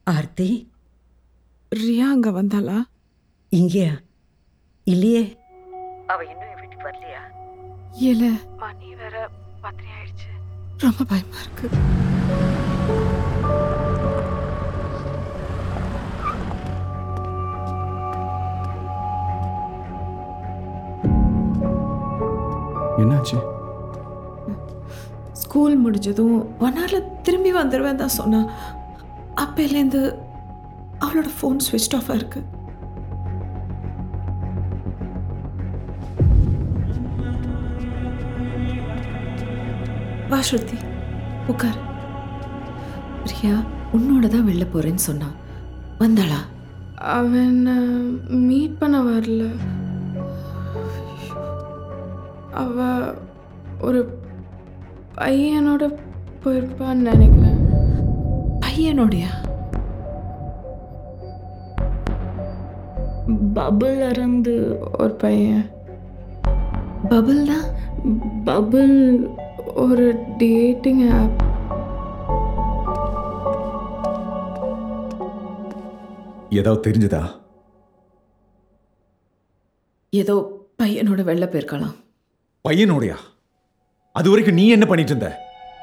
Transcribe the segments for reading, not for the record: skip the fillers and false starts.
ஆர்த்தி, ரியா அங்க வந்தாளா? இங்கேயா? இல்லையே. அவ இன்னும் என் வீட்டுக்கு வரலையா? இல்ல, மணி வேற 10 ஆயிடுச்சு. ரொம்ப பயமா இருக்கு. என்னாச்சு? ஸ்கூல் முடிஞ்சதும் 1 hourல திரும்பி வந்துடுவேன் தான் சொன்னா. அப்பையிலேருந்து அவளோட ஃபோன் ஸ்விட்ச் ஆஃபாக இருக்கு. வா ஸ்ருதி, உட்கார். ரியா உன்னோட தான் வெளில போறேன்னு சொன்னா, வந்தாளா? அவன் மீட் பண்ண வரல. அவ ஒரு பையனோட போயிருப்பான்னு நினைக்கிறேன். பையனோடையா? பபுள் இருந்து ஒரு பையன். பபுள்னா? பபுள் ஒரு டேட்டிங் ஆப். ஏதாவது தெரிஞ்சதா? ஏதோ பையனோட வெளில போயிருக்கலாம். பையனோடையா? அது வரைக்கும் நீ என்ன பண்ணிட்டு இருந்த?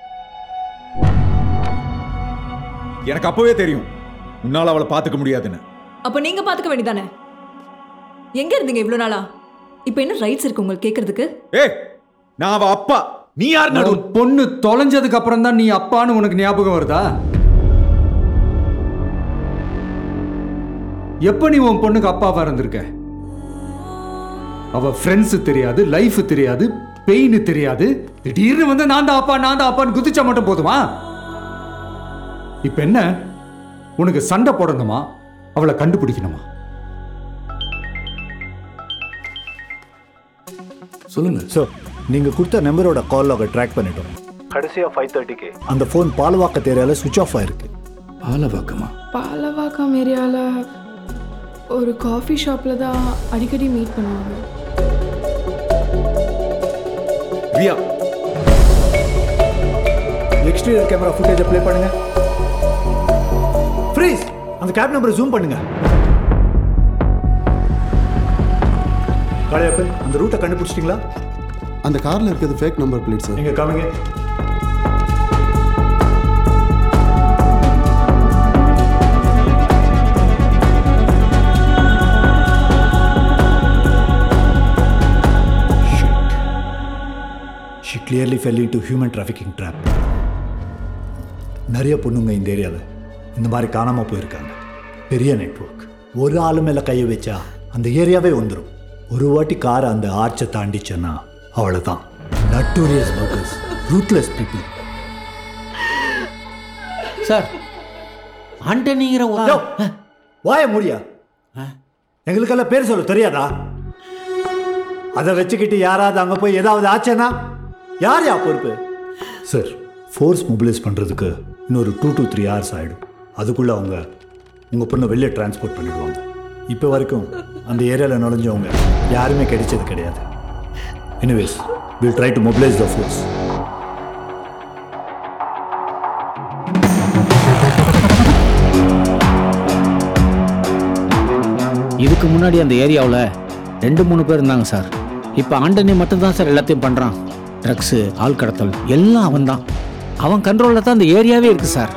எனக்கு அப்பவே தெரியும் உன்னால அவளை பார்த்துக்க முடியாதுன்னு. அப்ப நீங்க பாத்துக்க வேண்டியதானே? எங்க இருந்தீங்க இவ்வளவு நாளா? இப்ப என்ன ரைட்ஸ் இருக்கு உங்களுக்கு கேக்குறதுக்கு? ஏய், நான் அவ அப்பா, நீ யார்? நடு பொண்ணு தொலைஞ்சதுக்கு அப்புறம் தான் நீ அப்பான்னு உனக்கு ஞாபகம் வருதா? எப்ப நீ உன் பொண்ணுக்கு அப்பாவா இருந்திருக்க? அவ ஃப்ரெண்ட்ஸ் தெரியாது, லைஃப் தெரியாது, பெயின் தெரியாது. திடீர்னு வந்து நான் தான் அப்பான்னு குதிச்சா மட்டும் போதுமா? இப்ப என்ன, உனக்கு சண்டை போடணுமா, அவளை கண்டுபிடிக்கணுமா? சொல்லுங்க சார், நீங்கள் கொடுத்த நம்பரோட கால் லாகை ட்ராக் பண்ணிட்டோம். கடைசியாக 5:30க்கு அந்த ஃபோன் பாலவாக்க ஏரியாவில் சுவிட்ச் ஆஃப் ஆயிருக்கு. பாலவாக்கமா? பாலவாக்கம் ஏரியாவில் ஒரு காஃபி ஷாப்பில் தான் அடிக்கடி மீட் பண்ணுவாங்க. ரியா, எக்ஸ்டீரியர் கேமரா ஃபுட்டேஜை ப்ளே பண்ணுங்க. ஃப்ரீஸ், அந்த கேப் நம்பரை ஜூம் பண்ணுங்க. காளியப்பன், அந்த ரூட்டை கண்டுபிடிச்சிட்டிங்களா? அந்த கார்ல இருக்கிறது ஃபேக் நம்பர் பிளேட் சார். நீங்க காமிங்க. She clearly fell into human trafficking trap. நிறைய பொண்ணுங்க இந்த ஏரியாவில் இந்த மாதிரி காணாமல் போயிருக்காங்க. பெரிய நெட்வொர்க். ஒரு ஆளு மேலே கையை வச்சா அந்த ஏரியாவே வந்துடும். ஒரு வாட்டி காரை அந்த ஆர்ச்சை தாண்டிச்சேன்னா அவ்வளோதான். Notorious burgers, ruthless people. Sir, ஆண்டனிங்கிற வாய முடியா? எங்களுக்கெல்லாம் பேர் சொல்ல தெரியாதா? அதை வச்சுக்கிட்டு யாராவது அங்கே போய் ஏதாவது ஆச்சேன்னா யார் பொறுப்பு? சார், ஃபோர்ஸ் மொபிலைஸ் பண்ணுறதுக்கு இன்னொரு 2 to 3 hours ஆகிடும். அதுக்குள்ளே அவங்க உங்கள் பொண்ணை வெளியே டிரான்ஸ்போர்ட் பண்ணிடுவாங்க. இப்போ வரைக்கும் அந்த ஏரியாவில் நுழைஞ்சவங்க யாருமே கிடைச்சது கிடையாது. Anyways, we'll try to mobilize the force. இதுக்கு முன்னாடி அந்த ஏரியாவில் 2-3 பேர் இருந்தாங்க சார். இப்போ ஆண்டனி மட்டும்தான் சார் எல்லாத்தையும் பண்ணுறான். ட்ரக்ஸு, ஆள் கடத்தல் எல்லாம் அவன் தான். அவன் கண்ட்ரோலில் தான் அந்த ஏரியாவே இருக்கு சார்.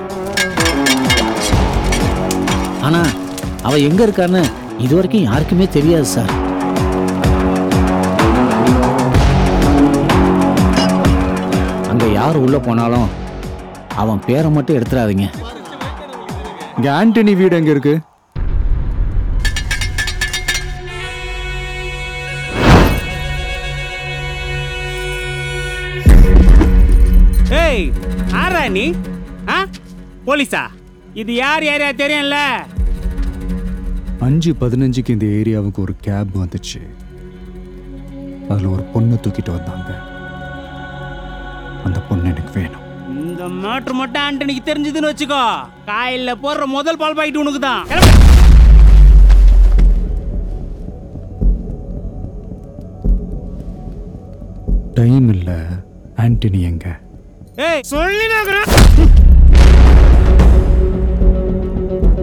ஆனால் அவன் எங்கே இருக்கான்னு இது வரைக்கும் யாருக்குமே தெரியாது சார். அங்கே யார் உள்ளே போனாலும் அவன் பேரை மட்டும் எடுத்துடாதீங்க. இங்கே ஆண்டனி வீடு எங்கே இருக்கு? ஏய், ஆரா நீ? போலீஸா? இது யார் ஏரியா தெரியும்ல? 5:15க்கு இந்த ஏரியாவுக்கு ஒரு கேப் வந்துச்சு. அதில் ஒரு பொண்ணை தூக்கிட்டு வந்தாங்க. அந்த பொண்ணு எனக்கு வேணும். இந்த மேட்ரு மட்டும் ஆண்டனிக்கு தெரிஞ்சதுன்னு வச்சுக்கோ, காயில போடுற முதல் பால் பாக்கெட் உனக்கு தான். டைம் இல்லை. ஆண்டனி எங்க? ஏய், சொல்லி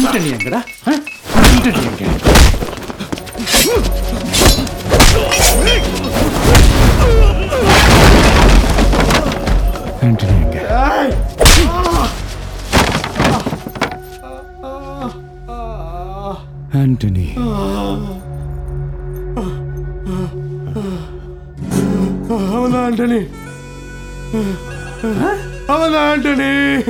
ஆண்டனி எங்கடா? ஆண்டனி எங்க? ஆண்டனி எங்க? ஆண்டனி அவன் ஆண்டனி, அவன் ஆண்டனி.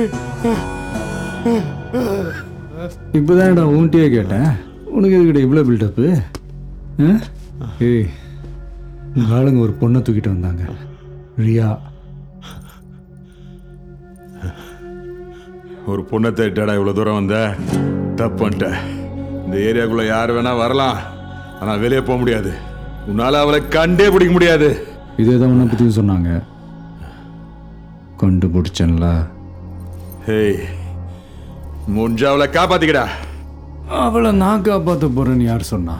இப்போதான் உன்கிட்டயே கேட்டேன், உனக்கு எதுக்கிட்ட இவ்வளோ பில்டப்பு? ஏய், உங்கள் ஆளுங்க ஒரு பொண்ணை தூக்கிட்டு வந்தாங்க, ரியா. ஒரு பொண்ணை தேட்டாடா இவ்வளோ தூரம் வந்த? தப்பு பண்ணிட்ட. இந்த ஏரியாக்குள்ளே யார் வேணா வரலாம், ஆனால் வெளியே போக முடியாது. உன்னால் அவளை கண்டே பிடிக்க முடியாது. இதே தான் உன்னை பற்றி சொன்னாங்க, கண்டுபிடிச்சன்ல. ஹேய், முடிஞ்சா அவளை காப்பாத்திக்கடா. அவளை நான் காப்பாற்ற போறேன்னு யார் சொன்னா?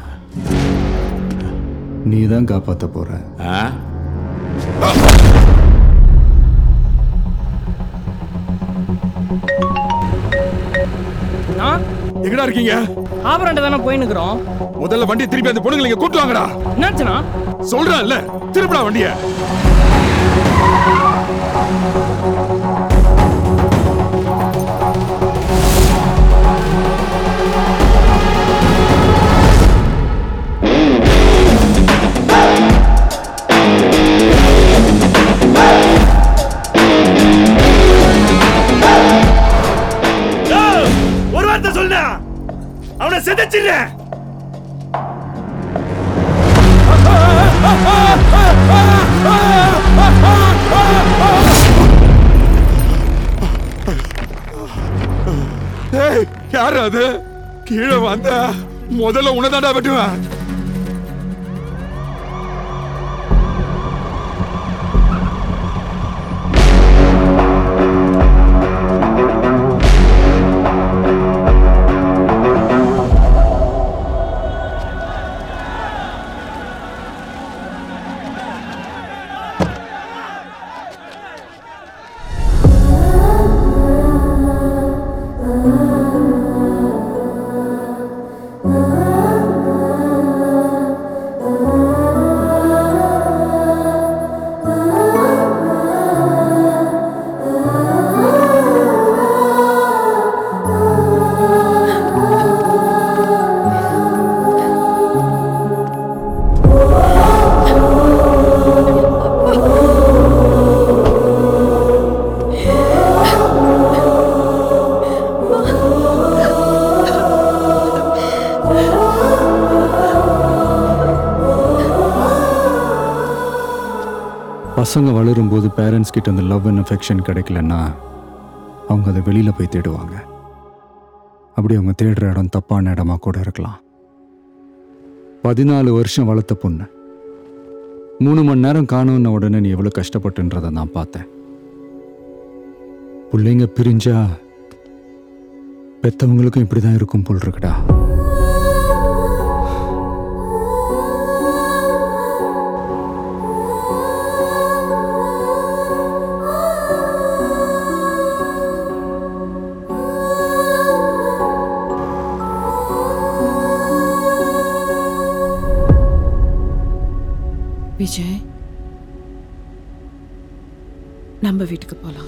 நீ தான் காப்பாற்ற போற. எங்கடா இருக்கீங்க? ஆபரண்ட தானே போயின்னுக்குறோம். முதல்ல வண்டியை திருப்பி அந்த பொண்ணுங்களை இங்க கூட்டு வாங்கடா. என்னாச்சுனா? சொல்றேன்ல, திருப்படா வண்டியை. ஒரு வார்த்தை சொல்லுடா, அவனை செதச்சிடுறேன். யாரு அது? கீழே வந்த முதல்ல உனதாண்டா வெட்டுவேன். பசங்க வளரும்போது பேரண்ட்ஸ் கிட்ட அந்த லவ் அண்ட் அஃபெக்ஷன் கிடைக்கலன்னா அவங்க அதை வெளியில் போய் தேடுவாங்க. அப்படி அவங்க தேடுற இடம் தப்பான இடமா கூட இருக்கலாம். 14 வருஷம் வளர்த்த பொண்ணு 3 மணி நேரம் காணும்ன உடனே நீ எவ்வளோ கஷ்டப்பட்டுன்றதை நான் பார்த்தேன். பிள்ளைங்க பிரிஞ்சா பெத்தவங்களுக்கும் இப்படி தான் இருக்கும் போல் இருக்குடா. விஜய், நம்ம வீட்டுக்கு போலாம்.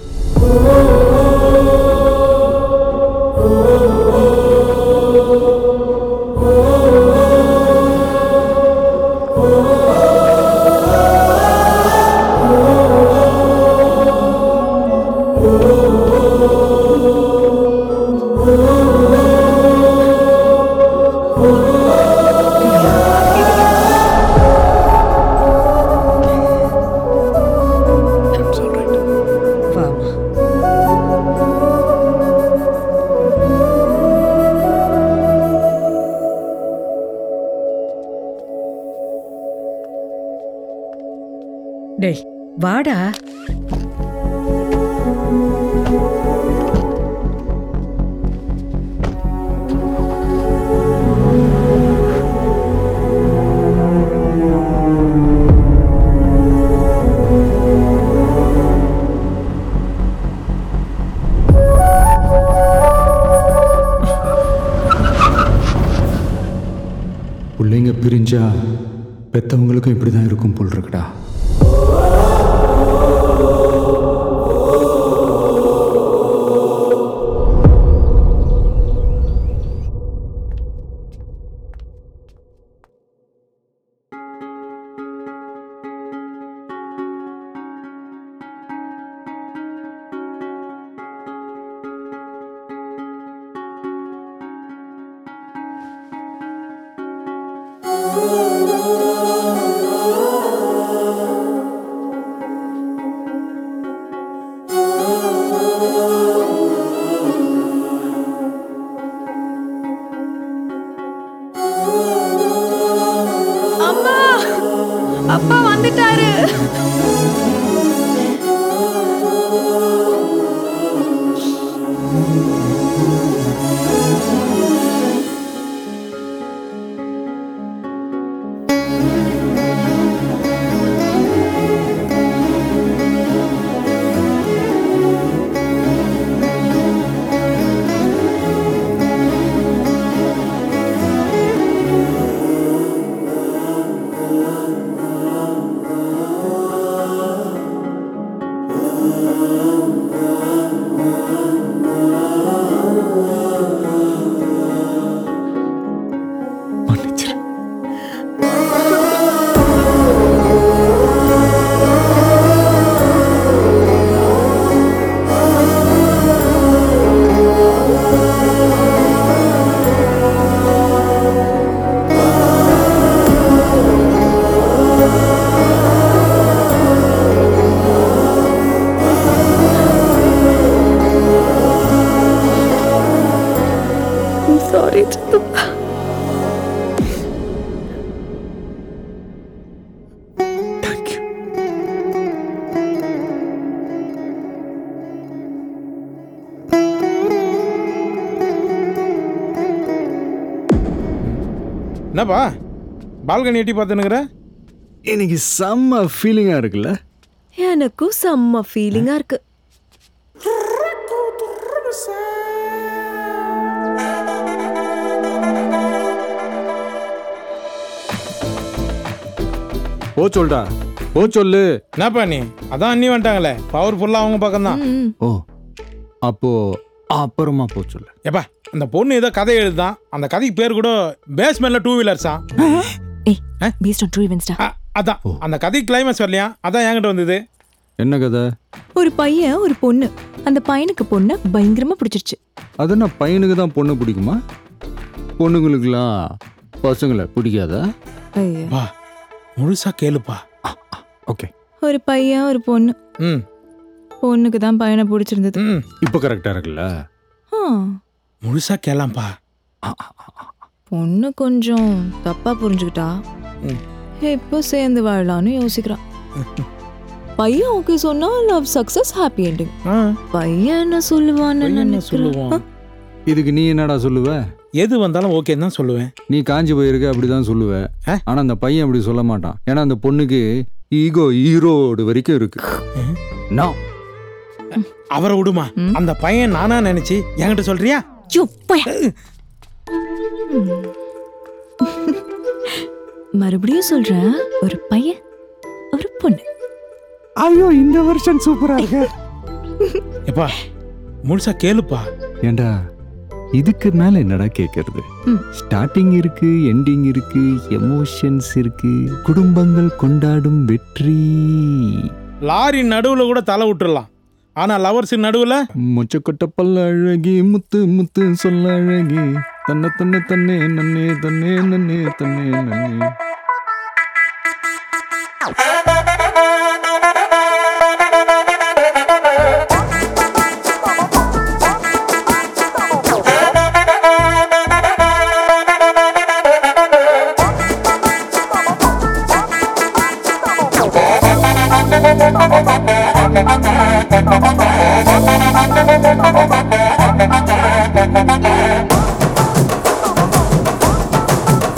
டேய் வாடா. பிரிஞ்சா பெத்தவங்களுக்கும் இப்படி தான் இருக்கும் போல் இருக்குடா. அப்பா வந்துட்டாரு. Sorry, Chittappa. Thank you. என்னப்பா பால்கனி எட்டி பார்த்துனுக்குற? எனக்கு செம்ம ஃபீலிங்காக இருக்குல்ல? எனக்கும் செம்ம ஃபீலிங்கா இருக்கு. ஓ சொல்டா, ஓ சொல்லு. என்னப்பா நீ அதான் அண்ணி வந்துட்டாங்களே, பவர்ஃபுல்லாக அவங்க பக்கம் தான். ஓ அப்போ அப்புறமா போ சொல்லு. ஏப்பா அந்த பொண்ணு ஏதோ கதை எழுதுதான், அந்த கதைக்கு பேர் கூட பேஸ்மெண்ட்ல 2 வீலர்ஸா. Based on true events. அதான் அந்த கதை கிளைமேக்ஸ் வரலையா, அதான் என்கிட்ட வந்தது. என்ன கதை? ஒரு பையன் ஒரு பொண்ணு, அந்த பையனுக்கு பொண்ணு பயங்கரமா பிடிச்சிருச்சு. அதுனா பையனுக்கு தான் பொண்ணு பிடிக்குமா? பொண்ணுங்களுக்குலாம் பசங்களை பிடிக்காதா? வா முழுசா கேளுப்பா. ஓகே. ஒரு பையன் ஒரு பொண்ணு, பொண்ணுக்கு தான் பையனை பிடிச்சிருந்தது. இப்போ கரெக்டா இருக்குல்ல? முழுசா கேளாம்பா. பொண்ணு கொஞ்சம் தப்பா புரிஞ்சுக்கிட்டா, இப்போ சேர்ந்து வாழலான்னு யோசிக்கிறான். பையன் ஓகே சொன்னா லவ் சக்சஸ் ஹாப்பி எண்டிங். பையன் என்ன சொல்லுவான்னு நினைக்கிறேன். இதுக்கு நீ என்னடா சொல்லுவ? எது வந்தாலும் ஓகே தான் சொல்லுவேன். நீ காஞ்சி போயிருக்க அப்படிதான் சொல்லுவ. ஆனா அந்த பையன் அப்படி சொல்ல மாட்டான். ஏன்னா அந்த பொண்ணுக்கு ஈகோ ஈரோடு வரைக்கும் இருக்கு. அவரை விடுமா, அந்த பையன் நானா நினைச்சு என்கிட்ட சொல்றியா? மறுபடியும் சொல்றேன், ஒரு பையன் ஒரு பொண்ணு. ஐயோ இந்த வருஷன் சூப்பரா இருக்கு. எப்பா முழுசா கேளுப்பா. ஏண்டா இதுக்கு மேல என்னடா கேட்கறது? ஸ்டார்டிங் இருக்கு, எண்டிங் இருக்கு, எமோஷன்ஸ் இருக்கு, குடும்பங்கள் கொண்டாடும் வெற்றி. லாரி நடுவுல கூட தலை விட்டுறலாம், ஆனா லவர்ஸ் நடுவுல மொச்சக்கொட்ட பல்ல அழகி முத்து முத்து சொல்ல அழகி தன்னை தன்னை தன்னே நன்னே தன்னே நன்னே தன்னே நன்னே.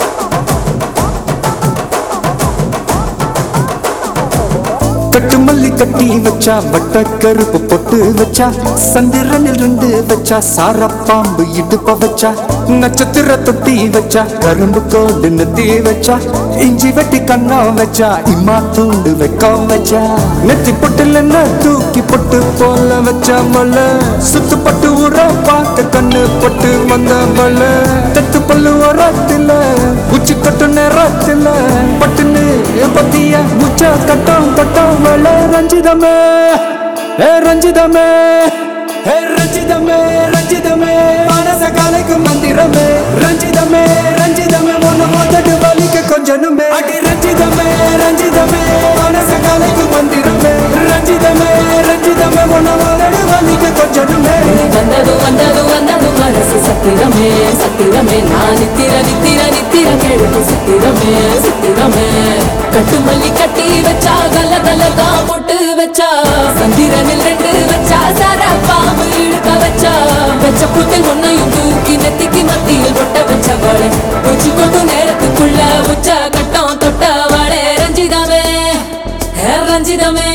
கட்டு மல்லி கட்டி வச்சா வட்ட கருப்பு பொட்டு வச்சா சந்திரனில் 2 வச்சா சாரப்பாம்பு இடுப்ப வச்சா நட்சத்திர தொட்டி வச்சா கரும்பு கோடு நெத்தி வச்சா இஞ்சி வெட்டி கண்ணம் வச்சா இம்மா தூண்டு வெக்கம் வச்சா நெத்தி பொட்டுல தூக்கி பொட்டு போல வச்சா மல சுத்து பட்டு உர பார்க்க கண்ணு பொட்டு வந்த மல தத்து பல்லு ஓரத்துல உச்சி கட்டு நேரத்துல பட்டுன்னு பத்திய முச்சா கட்டம் கட்டம் மல ரஞ்சிதமே ரஞ்சிதமே ரஞ்சிதமே ரஞ்சிதமே மனச கலைக்கு மந்திரமே ரஞ்சிதமே ரஞ்சிதமே ஒன்னு மொத்தட்டு வலிக்கு கொஞ்சனுமே அடி ரஞ்சிதமே ரஞ்சிதமே மனச கலைக்கு மந்திரமே ரஞ்சிதமே ரஞ்சிதமே ஒன்னு மொத்தட்டு வலிக்கு கொஞ்சனுமே வந்தது வந்தது வந்தது மனசு சத்திரமே சத்திரமே நான் நித்திர நித்திர நித்திர கேளுக்கு சத்திரமே சத்திரமே கட்டுமல்லி கட்டி வச்சா கல்ல கல்லதா போட்டு வச்சா சந்திரனில் 2 வச்சா சாரா பாம்பு இழுக்க வச்சா வச்ச புட்டில் ஒன்னையும் தூக்கி நெத்திக்கு மத்தியில் பொட்ட வச்சவளே உச்சி கொண்டு நேரத்துக்குள்ள உச்சா கட்டம் தொட்டவளே ரஞ்சிதமே ரஞ்சிதமே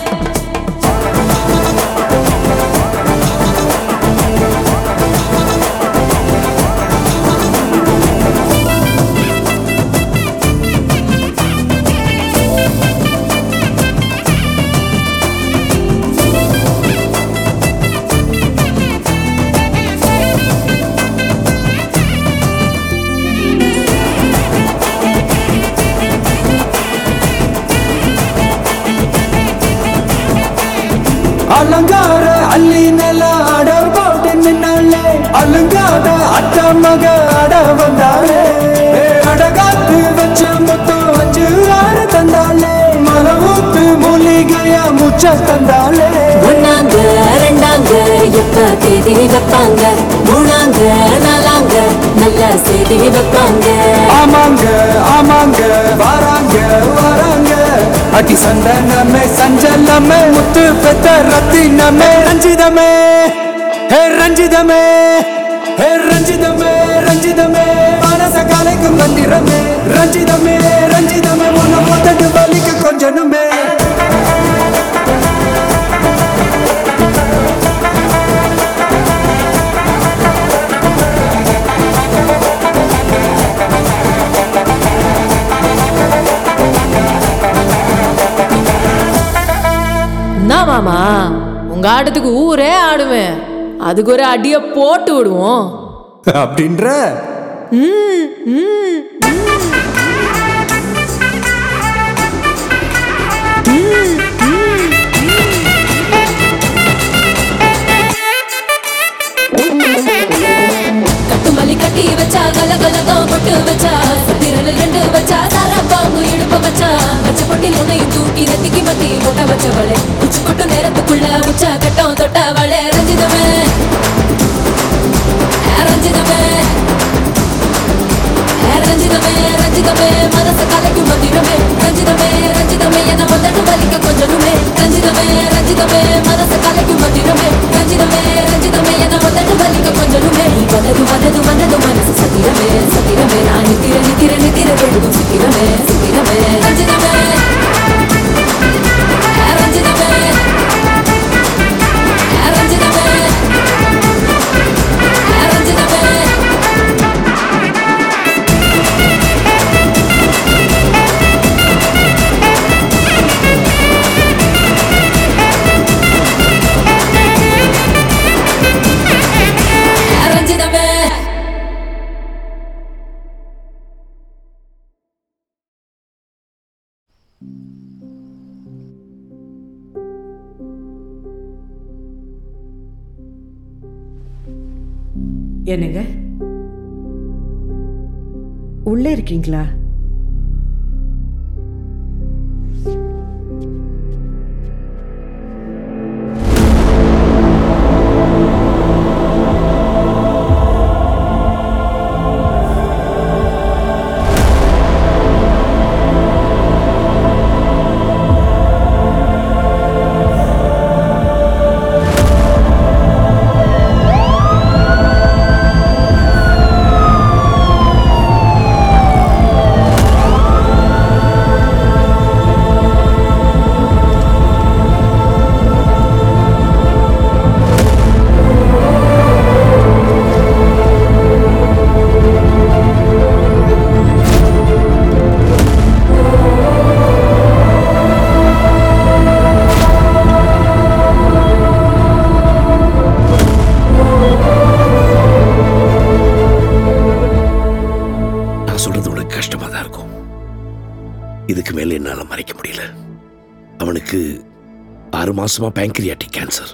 அலங்கார அள்ளி நில அட போட்டு நின்னாலே அலங்காத அத்த மக அட வந்தாலே அடகாத்து வச்ச மொத்தம் 5 6 தந்தாலே மலை ஊத்து மூலிகையா முச்ச தந்தாலே ஒன்னாங்க ரெண்டாங்க எப்ப தேதி வைப்பாங்க மூணாங்க நாலாங்க நல்ல செய்தி வைப்பாங்க ஆமாங்க ஆமாங்க வராங்க வராங்க அடி சந்தனமே சஞ்சலமே முத்து பெத்த ரத்தினமே ரஞ்சிதமே ரஞ்சிதமே ரஞ்சிதமே ரஞ்சிதமே மனச கலைக்கும் மந்திரமே ரஞ்சிதமே ரஞ்சிதமே ஒன்னு மொத்தட்டு வலிக்கு கொஞ்சனுமே மாமா உங்க ஆட்டத்துக்கு ஊரே ஆடுவேன் அதுக்கு ஒரு அடிய போட்டு விடுவோம் அப்படின்ற கட்டுமல்லி கட்டி வச்சா கல கலதான் பொட்டு வச்சா சத்திரனில் 2 வச்சா சாரா பாம்பு இடுப்ப வச்சா வச்ச பொட்டில் உன்னையும் தூக்கி நெத்திக்கு மத்தி போட்ட வச்சவளே உச்சி கொட்டு நேரத்துக்குள்ள உச்சா கட்டம் தொட்டவளே ரஞ்சிதமே ரஞ்சிதமே ரஞ்சிதமே ரஞ்சிதமே மனச கலைக்கும் மந்திரமே ரஞ்சிதமே ரஞ்சிதமே என்ன மொத்தட்டு வலிக்க கொஞ்சனுமே ரஞ்சிதமே ரஞ்சிதமே மனச கலைக்கும் மந்திரமே ரஞ்சிதமே ரஞ்சிதமே என்ன மொத்தட்டு வலிக்க கொஞ்சனுமே வந்தது வந்தது வந்தது மனசு சத்திரமே சத்திரமே நான் நித்திர நித்திர நித்திர கேளுக்கும் சித்திரமே சித்திரமே ரஞ்சிதமே ரஞ்சிதமே ரஞ்சிதமே ரஞ்சிதமே ரஞ்சிதமே என்னங்க உள்ளே இருக்கீங்களா? இதுக்கு மேல என்னால மறைக்க முடியல. அவனுக்கு 6 மாசமா பேங்க்ரியாட்டிக் கேன்சர்.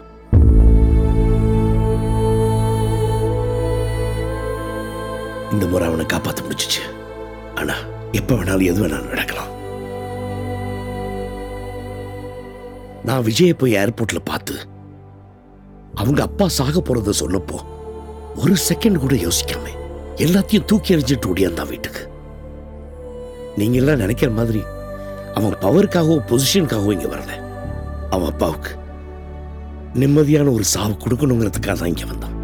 இந்த முறை அவனை காப்பாற்ற முடிச்சிச்சு. ஆனா எப்ப வேணாலும் எது வேணாலும் நடக்கலாம். நான் விஜயை போய் ஏர்போர்ட்ல பார்த்து அவங்க அப்பா சாக போறத சொல்லப்போ ஒரு செகண்ட் கூட யோசிக்காம எல்லாத்தையும் தூக்கி எறிஞ்சிட்டு ஓடியாந்தான் வீட்டுக்கு. நீங்க எல்லாம் நினைக்கிற மாதிரி அவன் பவருக்காகவோ பொசிஷனுக்காகவோ இங்க வரல. அவன் அப்பாவுக்கு நிம்மதியான ஒரு சாவு கொடுக்கணுங்கிறதுக்காக தான் இங்க வந்தான்.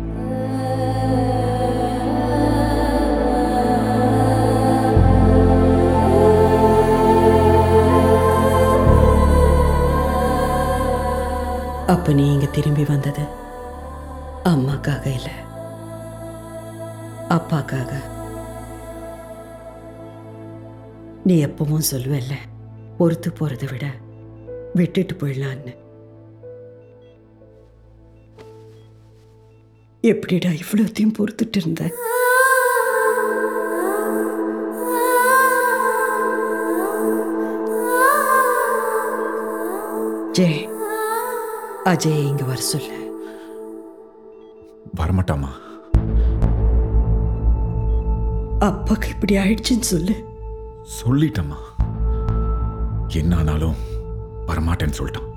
அப்ப நீ இங்க திரும்பி வந்தது அம்மாக்காக இல்ல, அப்பாக்காக. நீ எப்பவும் சொல்லுவல்ல, பொறுத்து போறதை விட விட்டுட்டு போயிடலான்னு. எப்படிடா இவ்வளோத்தையும் பொறுத்துட்டு இருந்த? ஜெய், அஜய் இங்க வர சொல்லு. வரமாட்டாமா. அப்பாக்கு இப்படி ஆயிடுச்சுன்னு சொல்லு. சொல்லிட்டம்மா. என்ன ஆனாலும் வரமாட்டேன்னு சொல்லிட்டான்.